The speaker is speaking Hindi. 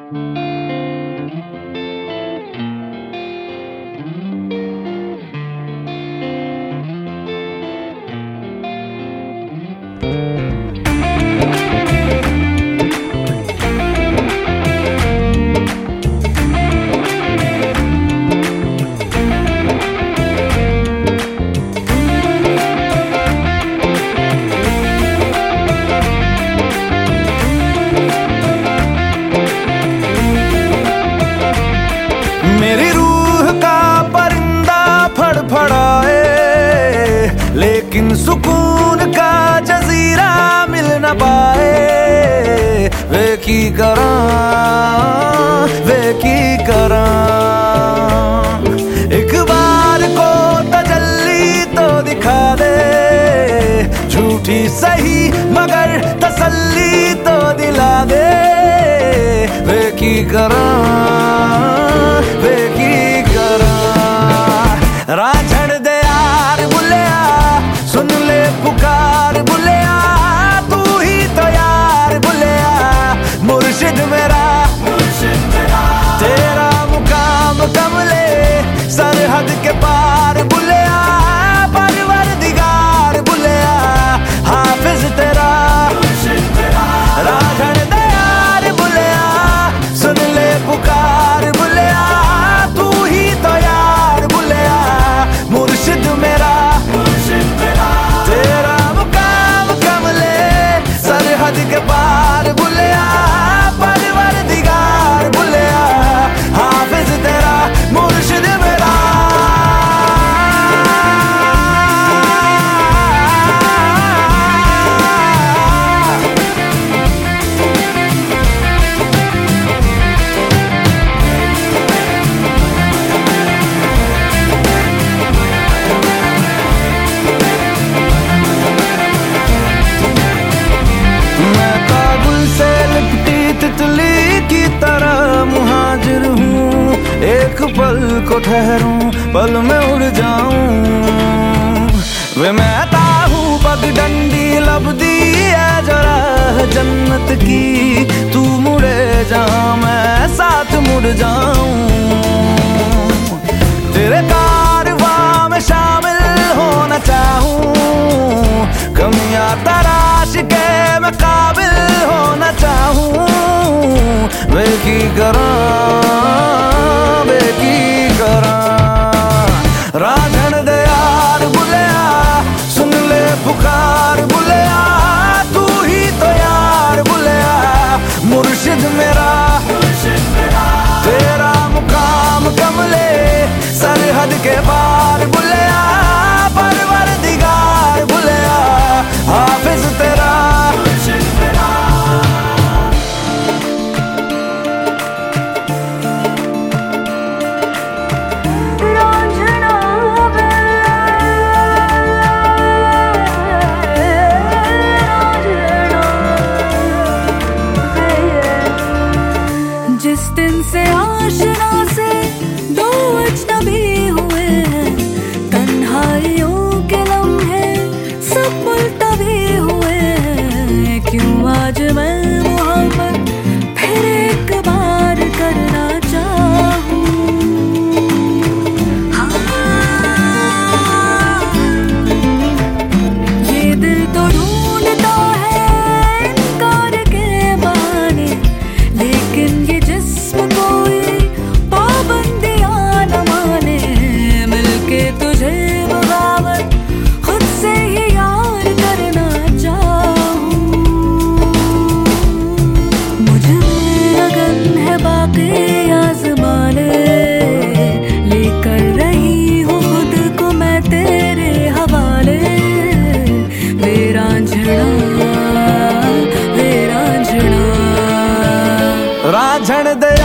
मेरी रूह का परिंदा फड़फड़ाए, लेकिन सुकून का जजीरा मिल न पाए। वे की करा एक बार को तजल्ली तो दिखा दे, झूठी सही मगर तसल्ली तो दिला दे। वे की करा राझड़ दे यार बुलिया, सुन ले पुकार बुलिया, तू ही तो यार बुलिया। मुर्शिद मेरा तेरा मुकाम कमले सरहद के पार बुलिया। परवरदिगार बुलिया हाफिज तेरा, राझड़ दे यार बुलिया, सुन ले पुकार बुलिया, तू ही तो यार बुलिया। मुर्शिद मेरा तेरा मुकाम कमले सरहद के पार बुलिया। परवरदिगार बुलिया हाफिज तेरा, मुर्शिद मेरा। तितली की तरह मुहाजिर हूँ, एक पल को ठहरूं पल में उड़ जाऊं। वे मैं हूँ पगडंडी लबदी है जरा जन्नत की, तू मुड़े जहाँ मैं साथ मुड़ जाऊं। तेरे कारवां में शामिल होना चाहूं, कमियां तराश के मैं काबिल होना चाहूं। वे की करा राझड़ दे यार बुलिया, सुन ले पुकार बुलिया, तू ही तो यार बुलिया। मुर्शिद मेरा तेरा मुकाम कमले सरहद के पार बुलिया। परवरदिगार बुलिया हाफिज तेरा, जिस दिन से आशना से दो अजनबी हुए हैं, तन्हाइयों के लम्हे सब मुल्तवी हुए हैं। क्यों आज मैं मोहब्बत फिर एक बार करना चाहूं। ये दिल तो ढूंढता है इनकार के बहाने, लेकिन ये कोई पाबंदियां न माने। मिलके तुझे बगावत खुद से ही यार करना चाहूं। मुझ में लगन है बाकी आज़माने, लेकर रही हूँ खुद को मैं तेरे हवाले। वे रांझना राझड़ दे